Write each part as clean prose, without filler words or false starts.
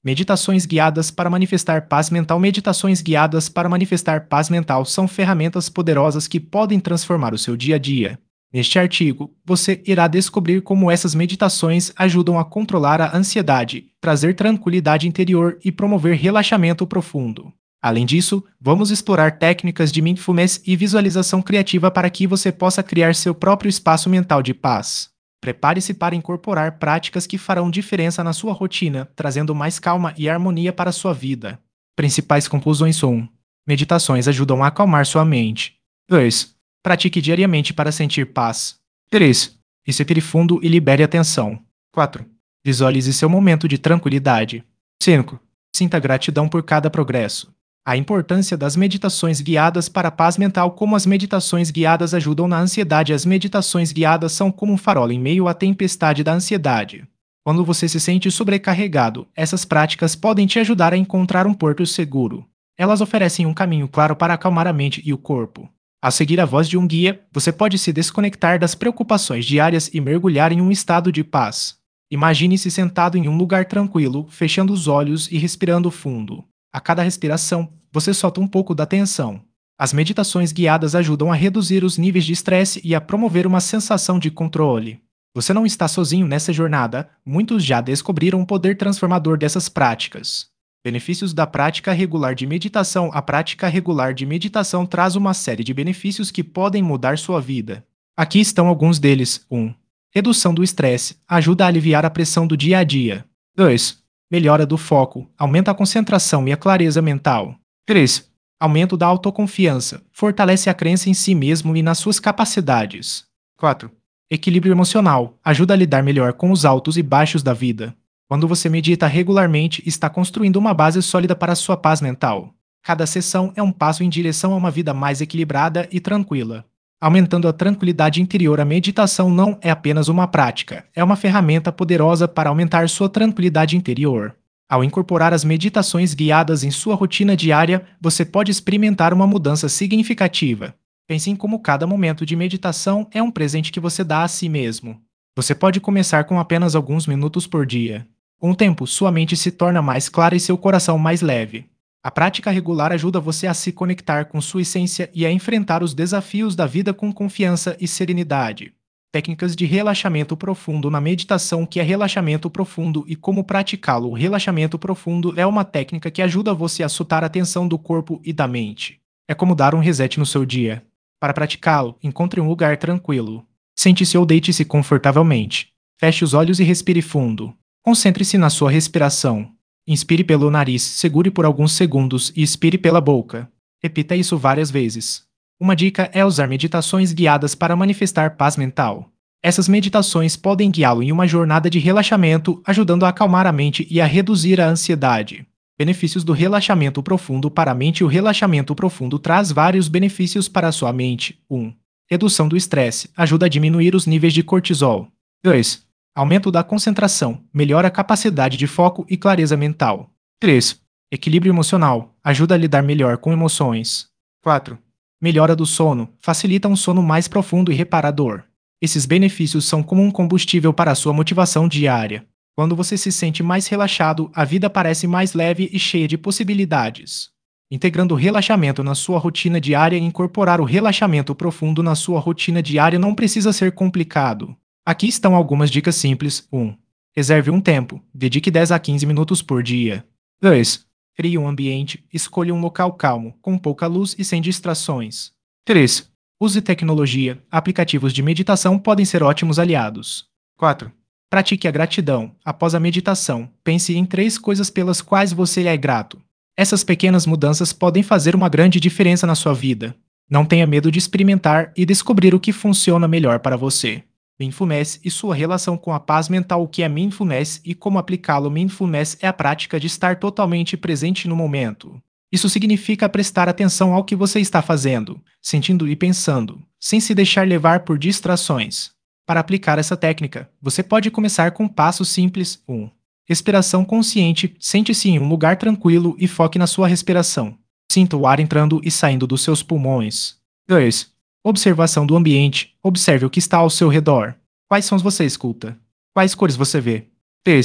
Meditações guiadas para manifestar paz mental. Meditações guiadas para manifestar paz mental são ferramentas poderosas que podem transformar o seu dia a dia. Neste artigo, você irá descobrir como essas meditações ajudam a controlar a ansiedade, trazer tranquilidade interior e promover relaxamento profundo. Além disso, vamos explorar técnicas de mindfulness e visualização criativa para que você possa criar seu próprio espaço mental de paz. Prepare-se para incorporar práticas que farão diferença na sua rotina, trazendo mais calma e harmonia para a sua vida. Principais conclusões são: meditações ajudam a acalmar sua mente. 2. Pratique diariamente para sentir paz. 3. Respire fundo e libere a tensão. 4. Visualize seu momento de tranquilidade. 5. Sinta gratidão por cada progresso. A importância das meditações guiadas para a paz mental. Como as meditações guiadas ajudam na ansiedade. As meditações guiadas são como um farol em meio à tempestade da ansiedade. Quando você se sente sobrecarregado, essas práticas podem te ajudar a encontrar um porto seguro. Elas oferecem um caminho claro para acalmar a mente e o corpo. Ao seguir a voz de um guia, você pode se desconectar das preocupações diárias e mergulhar em um estado de paz. Imagine-se sentado em um lugar tranquilo, fechando os olhos e respirando fundo. A cada respiração, você solta um pouco da tensão. As meditações guiadas ajudam a reduzir os níveis de estresse e a promover uma sensação de controle. Você não está sozinho nessa jornada, muitos já descobriram o poder transformador dessas práticas. Benefícios da prática regular de meditação. A prática regular de meditação traz uma série de benefícios que podem mudar sua vida. Aqui estão alguns deles. 1. Redução do estresse. Ajuda a aliviar a pressão do dia a dia. 2. Melhora do foco. Aumenta a concentração e a clareza mental. 3. Aumento da autoconfiança. Fortalece a crença em si mesmo e nas suas capacidades. 4. Equilíbrio emocional. Ajuda a lidar melhor com os altos e baixos da vida. Quando você medita regularmente, está construindo uma base sólida para a sua paz mental. Cada sessão é um passo em direção a uma vida mais equilibrada e tranquila. Aumentando a tranquilidade interior. A meditação não é apenas uma prática, é uma ferramenta poderosa para aumentar sua tranquilidade interior. Ao incorporar as meditações guiadas em sua rotina diária, você pode experimentar uma mudança significativa. Pense em como cada momento de meditação é um presente que você dá a si mesmo. Você pode começar com apenas alguns minutos por dia. Com o tempo, sua mente se torna mais clara e seu coração mais leve. A prática regular ajuda você a se conectar com sua essência e a enfrentar os desafios da vida com confiança e serenidade. Técnicas de relaxamento profundo na meditação. O que é relaxamento profundo e como praticá-lo? O relaxamento profundo é uma técnica que ajuda você a soltar a tensão do corpo e da mente. É como dar um reset no seu dia. Para praticá-lo, encontre um lugar tranquilo. Sente-se ou deite-se confortavelmente. Feche os olhos e respire fundo. Concentre-se na sua respiração. Inspire pelo nariz, segure por alguns segundos e expire pela boca. Repita isso várias vezes. Uma dica é usar meditações guiadas para manifestar paz mental. Essas meditações podem guiá-lo em uma jornada de relaxamento, ajudando a acalmar a mente e a reduzir a ansiedade. Benefícios do relaxamento profundo para a mente. O relaxamento profundo traz vários benefícios para a sua mente. 1. Redução do estresse. Ajuda a diminuir os níveis de cortisol. 2. Aumento da concentração. Melhora a capacidade de foco e clareza mental. 3. Equilíbrio emocional. Ajuda a lidar melhor com emoções. 4. Melhora do sono. Facilita um sono mais profundo e reparador. Esses benefícios são como um combustível para a sua motivação diária. Quando você se sente mais relaxado, a vida parece mais leve e cheia de possibilidades. Integrando o relaxamento na sua rotina diária. Incorporar o relaxamento profundo na sua rotina diária não precisa ser complicado. Aqui estão algumas dicas simples. 1. Reserve um tempo. Dedique 10 a 15 minutos por dia. 2. Crie um ambiente. Escolha um local calmo, com pouca luz e sem distrações. 3. Use tecnologia. Aplicativos de meditação podem ser ótimos aliados. 4. Pratique a gratidão. Após a meditação, pense em 3 coisas pelas quais você é grato. Essas pequenas mudanças podem fazer uma grande diferença na sua vida. Não tenha medo de experimentar e descobrir o que funciona melhor para você. Mindfulness e sua relação com a paz mental. O que é Mindfulness e como aplicá-lo? Mindfulness é a prática de estar totalmente presente no momento. Isso significa prestar atenção ao que você está fazendo, sentindo e pensando, sem se deixar levar por distrações. Para aplicar essa técnica, você pode começar com passos simples. 1. Respiração consciente. Sente-se em um lugar tranquilo e foque na sua respiração. Sinta o ar entrando e saindo dos seus pulmões. 2. Observação do ambiente. Observe o que está ao seu redor. Quais sons você escuta? Quais cores você vê? 3.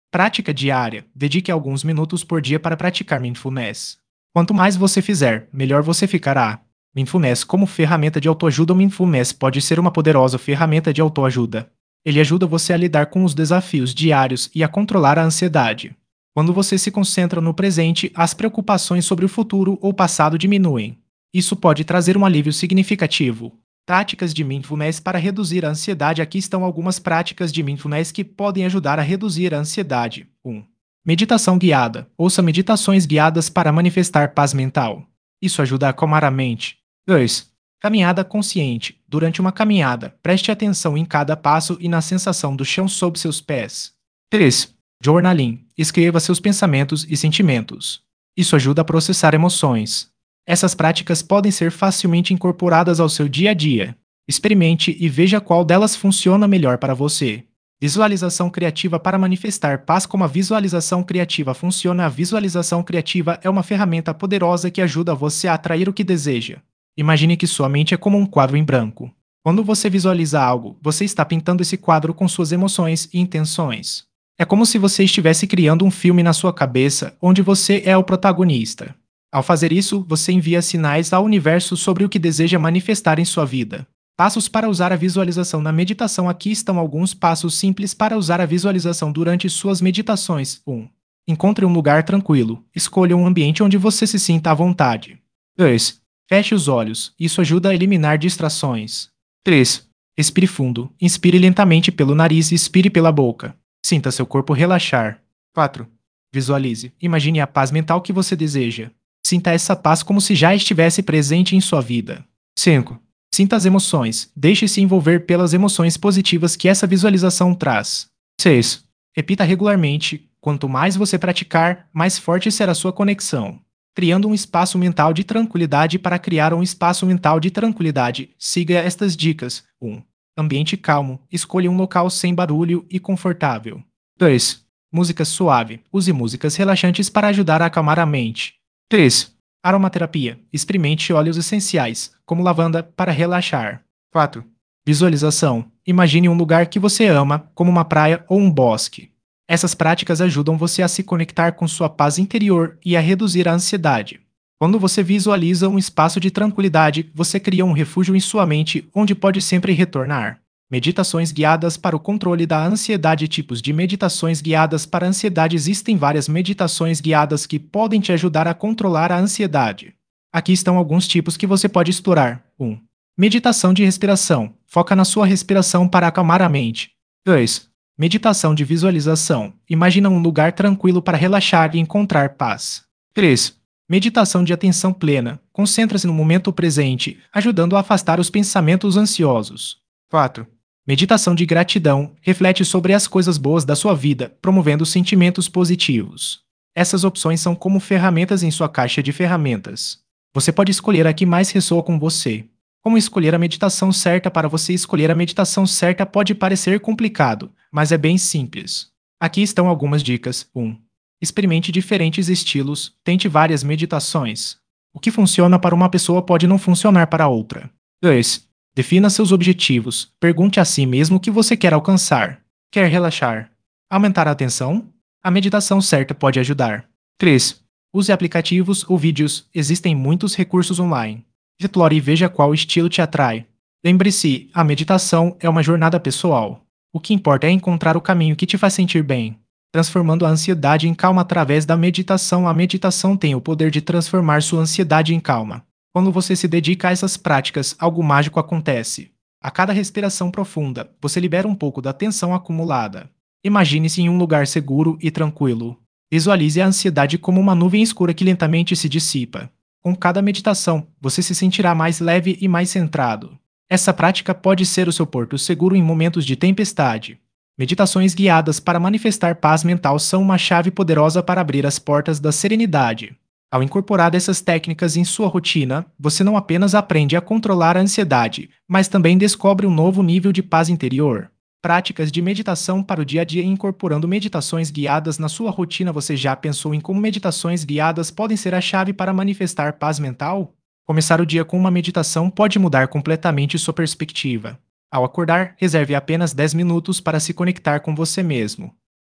Prática diária. Dedique alguns minutos por dia para praticar mindfulness. Quanto mais você fizer, melhor você ficará. Mindfulness como ferramenta de autoajuda. O Mindfulness pode ser uma poderosa ferramenta de autoajuda. Ele ajuda você a lidar com os desafios diários e a controlar a ansiedade. Quando você se concentra no presente, as preocupações sobre o futuro ou passado diminuem. Isso pode trazer um alívio significativo. Práticas de mindfulness para reduzir a ansiedade. Aqui estão algumas práticas de mindfulness que podem ajudar a reduzir a ansiedade. 1. Meditação guiada. Ouça meditações guiadas para manifestar paz mental. Isso ajuda a acalmar a mente. 2. Caminhada consciente. Durante uma caminhada, preste atenção em cada passo e na sensação do chão sob seus pés. 3. Journaling. Escreva seus pensamentos e sentimentos. Isso ajuda a processar emoções. Essas práticas podem ser facilmente incorporadas ao seu dia a dia. Experimente e veja qual delas funciona melhor para você. Visualização criativa para manifestar paz. Como a visualização criativa funciona? A visualização criativa é uma ferramenta poderosa que ajuda você a atrair o que deseja. Imagine que sua mente é como um quadro em branco. Quando você visualiza algo, você está pintando esse quadro com suas emoções e intenções. É como se você estivesse criando um filme na sua cabeça, onde você é o protagonista. Ao fazer isso, você envia sinais ao universo sobre o que deseja manifestar em sua vida. Passos para usar a visualização na meditação. Aqui estão alguns passos simples para usar a visualização durante suas meditações. 1. Encontre um lugar tranquilo. Escolha um ambiente onde você se sinta à vontade. 2. Feche os olhos. Isso ajuda a eliminar distrações. 3. Respire fundo. Inspire lentamente pelo nariz e expire pela boca. Sinta seu corpo relaxar. 4. Visualize. Imagine a paz mental que você deseja. Sinta essa paz como se já estivesse presente em sua vida. 5. Sinta as emoções. Deixe-se envolver pelas emoções positivas que essa visualização traz. 6. Repita regularmente. Quanto mais você praticar, mais forte será sua conexão. Criando um espaço mental de tranquilidade. Para criar um espaço mental de tranquilidade, siga estas dicas. 1. Ambiente calmo. Escolha um local sem barulho e confortável. 2. Música suave. Use músicas relaxantes para ajudar a acalmar a mente. 3. Aromaterapia. Experimente óleos essenciais, como lavanda, para relaxar. 4. Visualização. Imagine um lugar que você ama, como uma praia ou um bosque. Essas práticas ajudam você a se conectar com sua paz interior e a reduzir a ansiedade. Quando você visualiza um espaço de tranquilidade, você cria um refúgio em sua mente onde pode sempre retornar. Meditações guiadas para o controle da ansiedade. Tipos de meditações guiadas para a ansiedade. Existem várias meditações guiadas que podem te ajudar a controlar a ansiedade. Aqui estão alguns tipos que você pode explorar. 1. Meditação de respiração. Foca na sua respiração para acalmar a mente. 2. Meditação de visualização. Imagina um lugar tranquilo para relaxar e encontrar paz. 3. Meditação de atenção plena. Concentra-se no momento presente, ajudando a afastar os pensamentos ansiosos. 4. Meditação de gratidão. Reflete sobre as coisas boas da sua vida, promovendo sentimentos positivos. Essas opções são como ferramentas em sua caixa de ferramentas. Você pode escolher a que mais ressoa com você. Como escolher a meditação certa? Para você escolher a meditação certa pode parecer complicado, mas é bem simples. Aqui estão algumas dicas. 1. Experimente diferentes estilos, tente várias meditações. O que funciona para uma pessoa pode não funcionar para outra. 2. Defina seus objetivos. Pergunte a si mesmo o que você quer alcançar. Quer relaxar? Aumentar a atenção? A meditação certa pode ajudar. 3. Use aplicativos ou vídeos. Existem muitos recursos online. Explore e veja qual estilo te atrai. Lembre-se, a meditação é uma jornada pessoal. O que importa é encontrar o caminho que te faz sentir bem. Transformando a ansiedade em calma através da meditação. A meditação tem o poder de transformar sua ansiedade em calma. Quando você se dedica a essas práticas, algo mágico acontece. A cada respiração profunda, você libera um pouco da tensão acumulada. Imagine-se em um lugar seguro e tranquilo. Visualize a ansiedade como uma nuvem escura que lentamente se dissipa. Com cada meditação, você se sentirá mais leve e mais centrado. Essa prática pode ser o seu porto seguro em momentos de tempestade. Meditações guiadas para manifestar paz mental são uma chave poderosa para abrir as portas da serenidade. Ao incorporar essas técnicas em sua rotina, você não apenas aprende a controlar a ansiedade, mas também descobre um novo nível de paz interior. Práticas de meditação para o dia a dia. Incorporando meditações guiadas na sua rotina. Você já pensou em como meditações guiadas podem ser a chave para manifestar paz mental? Começar o dia com uma meditação pode mudar completamente sua perspectiva. Ao acordar, reserve apenas 10 minutos para se conectar com você mesmo.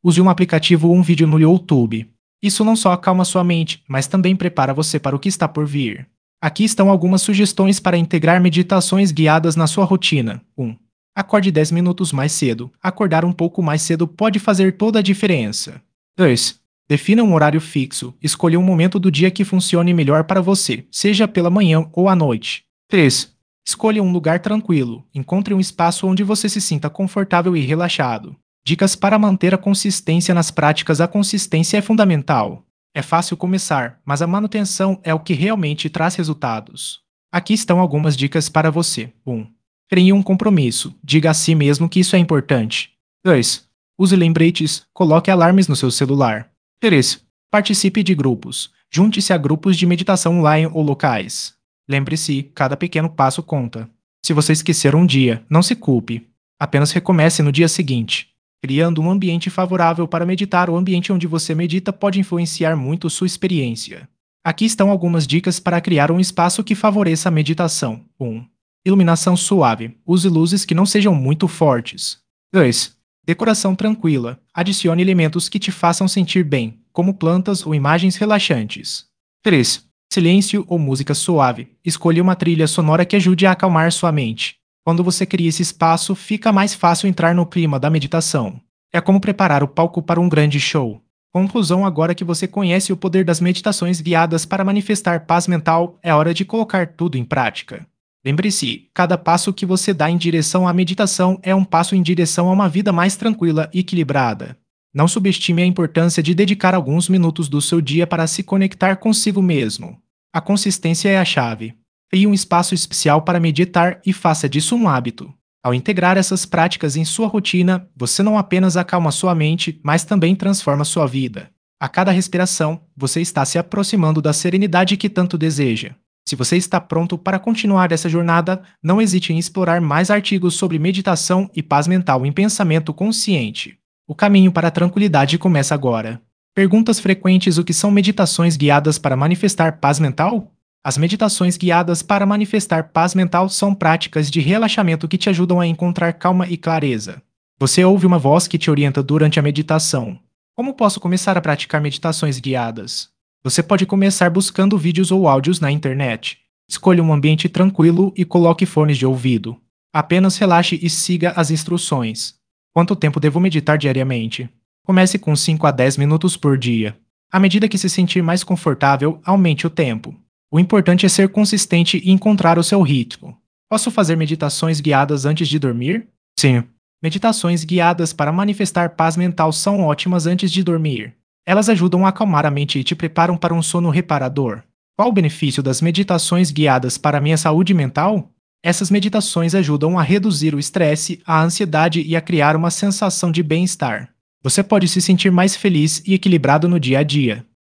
Use um aplicativo ou um vídeo no YouTube. Isso não só acalma sua mente, mas também prepara você para o que está por vir. Aqui estão algumas sugestões para integrar meditações guiadas na sua rotina. 1. Acorde 10 minutos mais cedo. Acordar um pouco mais cedo pode fazer toda a diferença. 2. Defina um horário fixo. Escolha um momento do dia que funcione melhor para você, seja pela manhã ou à noite. 3. Escolha um lugar tranquilo. Encontre um espaço onde você se sinta confortável e relaxado. Dicas para manter a consistência nas práticas. A consistência é fundamental. É fácil começar, mas a manutenção é o que realmente traz resultados. Aqui estão algumas dicas para você. 1. Crie um compromisso. Diga a si mesmo que isso é importante. 2. Use lembretes. Coloque alarmes no seu celular. 3. Participe de grupos. Junte-se a grupos de meditação online ou locais. Lembre-se, cada pequeno passo conta. Se você esquecer um dia, não se culpe. Apenas recomece no dia seguinte. Criando um ambiente favorável para meditar. O ambiente onde você medita pode influenciar muito sua experiência. Aqui estão algumas dicas para criar um espaço que favoreça a meditação. 1. Iluminação suave. Use luzes que não sejam muito fortes. 2. Decoração tranquila. Adicione elementos que te façam sentir bem, como plantas ou imagens relaxantes. 3. Silêncio ou música suave. Escolha uma trilha sonora que ajude a acalmar sua mente. Quando você cria esse espaço, fica mais fácil entrar no clima da meditação. É como preparar o palco para um grande show. Conclusão: agora que você conhece o poder das meditações guiadas para manifestar paz mental, é hora de colocar tudo em prática. Lembre-se, cada passo que você dá em direção à meditação é um passo em direção a uma vida mais tranquila e equilibrada. Não subestime a importância de dedicar alguns minutos do seu dia para se conectar consigo mesmo. A consistência é a chave. Crie um espaço especial para meditar e faça disso um hábito. Ao integrar essas práticas em sua rotina, você não apenas acalma sua mente, mas também transforma sua vida. A cada respiração, você está se aproximando da serenidade que tanto deseja. Se você está pronto para continuar essa jornada, não hesite em explorar mais artigos sobre meditação e paz mental em pensamento consciente. O caminho para a tranquilidade começa agora. Perguntas frequentes: o que são meditações guiadas para manifestar paz mental? As meditações guiadas para manifestar paz mental são práticas de relaxamento que te ajudam a encontrar calma e clareza. Você ouve uma voz que te orienta durante a meditação. Como posso começar a praticar meditações guiadas? Você pode começar buscando vídeos ou áudios na internet. Escolha um ambiente tranquilo e coloque fones de ouvido. Apenas relaxe e siga as instruções. Quanto tempo devo meditar diariamente? Comece com 5 a 10 minutos por dia. À medida que se sentir mais confortável, aumente o tempo. O importante é ser consistente e encontrar o seu ritmo. Posso fazer meditações guiadas antes de dormir? Sim. Meditações guiadas para manifestar paz mental são ótimas antes de dormir. Elas ajudam a acalmar a mente e te preparam para um sono reparador. Qual o benefício das meditações guiadas para a minha saúde mental? Essas meditações ajudam a reduzir o estresse, a ansiedade e a criar uma sensação de bem-estar. Você pode se sentir mais feliz e equilibrado no dia a dia.